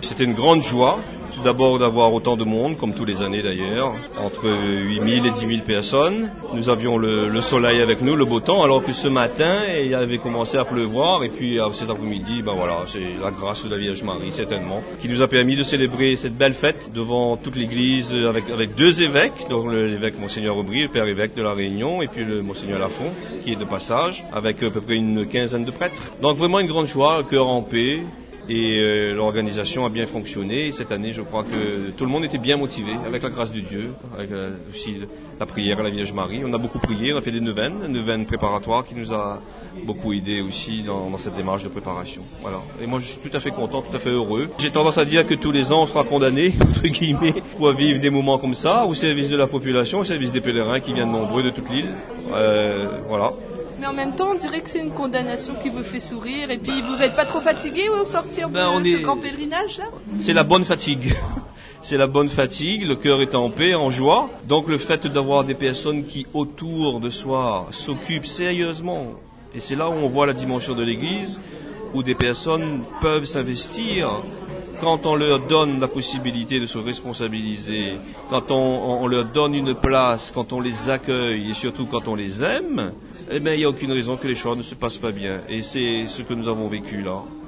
C'était une grande joie. Tout d'abord d'avoir autant de monde, comme tous les années d'ailleurs, entre 8000 et 10 000 personnes. Nous avions le soleil avec nous, le beau temps, alors que ce matin, il avait commencé à pleuvoir. Et puis cet après-midi, c'est la grâce de la Vierge Marie, certainement, qui nous a permis de célébrer cette belle fête devant toute l'église avec deux évêques, donc l'évêque Monseigneur Aubry, le père évêque de la Réunion, et puis le Monseigneur Lafont, qui est de passage, avec à peu près une quinzaine de prêtres. Donc vraiment une grande joie, le cœur en paix. Et l'organisation a bien fonctionné. Et cette année, je crois que tout le monde était bien motivé, avec la grâce de Dieu, avec aussi la prière à la Vierge Marie. On a beaucoup prié, on a fait des neuvaines préparatoires qui nous a beaucoup aidé aussi dans cette démarche de préparation. Voilà. Et moi, je suis tout à fait content, tout à fait heureux. J'ai tendance à dire que tous les ans, on sera condamné, entre guillemets, pour vivre des moments comme ça, au service de la population, au service des pèlerins qui viennent nombreux de toute l'île. Voilà. Mais en même temps, on dirait que c'est une condamnation qui vous fait sourire. Et puis, vous n'êtes pas trop fatigué au sortir de ce grand pèlerinage là ? C'est la bonne fatigue. C'est la bonne fatigue, le cœur est en paix, en joie. Donc le fait d'avoir des personnes qui, autour de soi, s'occupent sérieusement, et c'est là où on voit la dimension de l'Église, où des personnes peuvent s'investir quand on leur donne la possibilité de se responsabiliser, quand on leur donne une place, quand on les accueille et surtout quand on les aime, il n'y a aucune raison que les choses ne se passent pas bien. Et c'est ce que nous avons vécu là.